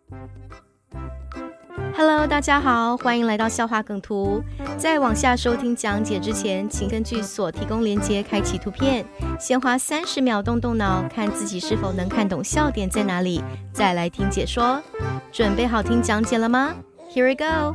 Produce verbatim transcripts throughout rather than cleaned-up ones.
Hello， 大家好，欢迎来到笑话梗图。在往下收听讲解之前，请根据所提供连结开启图片，先花三十秒动动脑，看自己是否能看懂笑点在哪里，再来听解说。准备好听讲解了吗？ Here we go。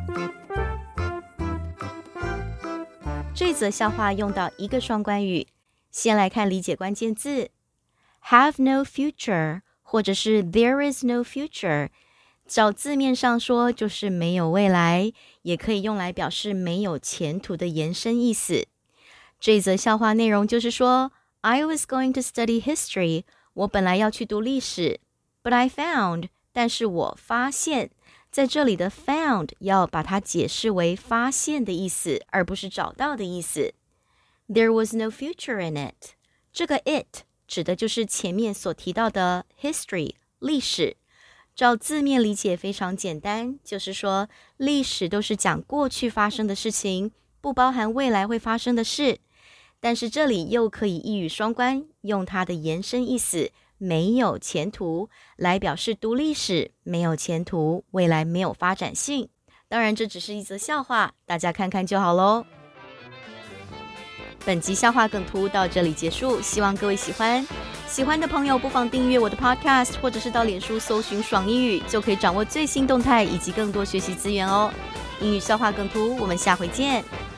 这则笑话用到一个双关语，先来看理解关键字 have no future 或者是 there is no future，照字面上说就是没有未来，也可以用来表示没有前途的延伸意思。这则笑话内容就是说 I was going to study history， 我本来要去读历史 But I found， 但是我发现，在这里的 found 要把它解释为发现的意思，而不是找到的意思。 There was no future in it， 这个 it 指的就是前面所提到的 history 历史。照字面理解非常简单，就是说历史都是讲过去发生的事情，不包含未来会发生的事。但是这里又可以一语双关，用它的延伸意思没有前途来表示读历史没有前途，未来没有发展性。当然这只是一则笑话，大家看看就好咯。本集笑话梗图到这里结束，希望各位喜欢。喜欢的朋友不妨订阅我的 podcast， 或者是到脸书搜寻爽英语，就可以掌握最新动态以及更多学习资源哦。英语笑话梗图，我们下回见。